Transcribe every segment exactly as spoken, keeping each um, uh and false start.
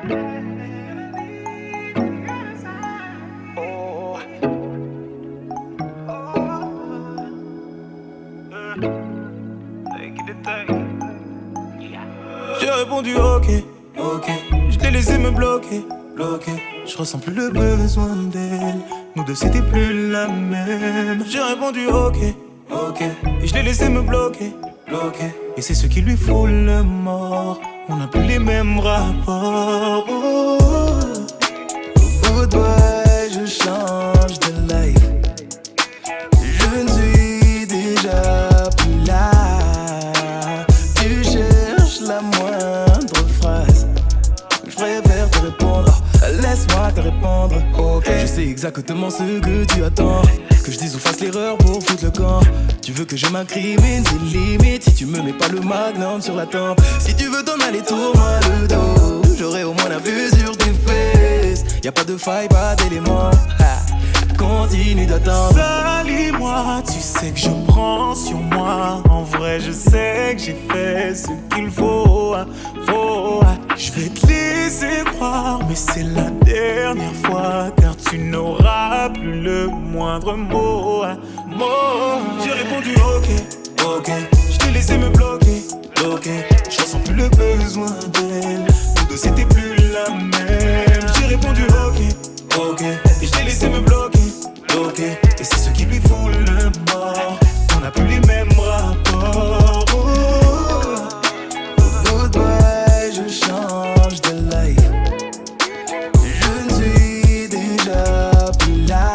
J'ai répondu ok, ok. Je l'ai laissé me bloquer, bloquer. Je ressens plus le besoin d'elle. Nous deux c'était plus la même. J'ai répondu ok, ok. Et je l'ai laissé me bloquer, bloquer. Et c'est ce qui lui fout le mort. On n'a plus les mêmes rapports. Oh. Goodbye, je change de life. Je ne suis déjà plus là. Tu cherches la moindre phrase. Je préfère te répondre. Laisse-moi te répondre. Ok, je sais exactement ce que tu attends. Que je dise ou fasse l'erreur pour foutre le camp. Tu veux que je m'incrimine, c'est limite. Si tu me mets pas le magnum sur la tempe. Si tu veux t'en aller, tourne-moi le dos. J'aurai au moins la vue sur tes fesses. Y'a pas de faille, pas d'élément. Continue d'attendre. Salis-moi, tu sais que je prends sur moi. En vrai, je sais que j'ai fait ce qu'il faut, faut. Je vais te laisser croire, mais c'est la dernière fois. Car tu n'auras plus le moindre mot, mot. J'ai répondu ok, ok. Je t'ai laissé me bloquer, bloquer. Je ressens plus le besoin d'elle. Nous deux c'était plus la même. J'ai répondu ok, ok. Et je t'ai laissé me bloquer, bloquer. Et c'est ce qui lui fout le mort. On n'a plus les mêmes rapports. Oh. Goodbye, je change de life. Je ne suis déjà plus là.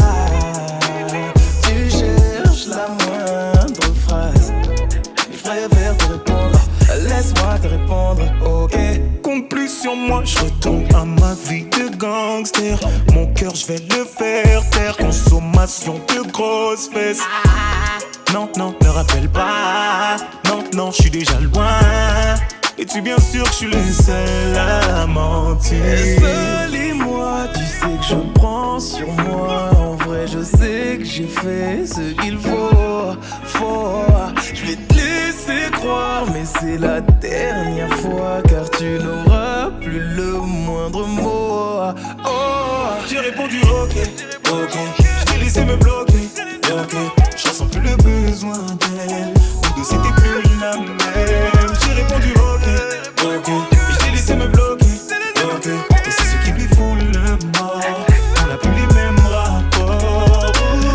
Tu cherches la moindre phrase. Je préfère te répondre. Laisse-moi te répondre, ok. Compte plus sur moi, je retourne à ma vie de gangster. Mon cœur, je vais le faire taire. Consommation de grosses fesses. Non, non, ne rappelle pas. Non, non, je suis déjà loin. Et tu bien sûr que je suis le seul à mentir. Seul et moi, tu sais que je prends sur moi. En vrai, je sais que j'ai fait ce qu'il faut, faut. Je vais te laisser croire, mais c'est la dernière fois. Car tu n'auras plus le moindre mot. Oh. J'ai répondu ok, ok. Je t'ai laissé me bloquer, bloquer. Je ressens plus le besoin d'elle. Nous deux c'était plus la même. J'ai répondu ok, ok. Et je t'ai laissé me bloquer, bloquer. Et c'est ce qui lui fout le mort. On n'a plus les mêmes rapports.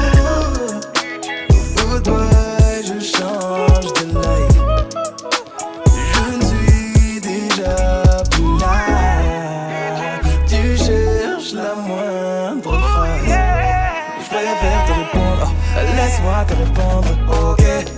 Goodbye, je change de life. Je ne suis déjà plus là. Tu cherches la moindre phrase. Je préfère te répondre. Laisse-moi te répondre, ok.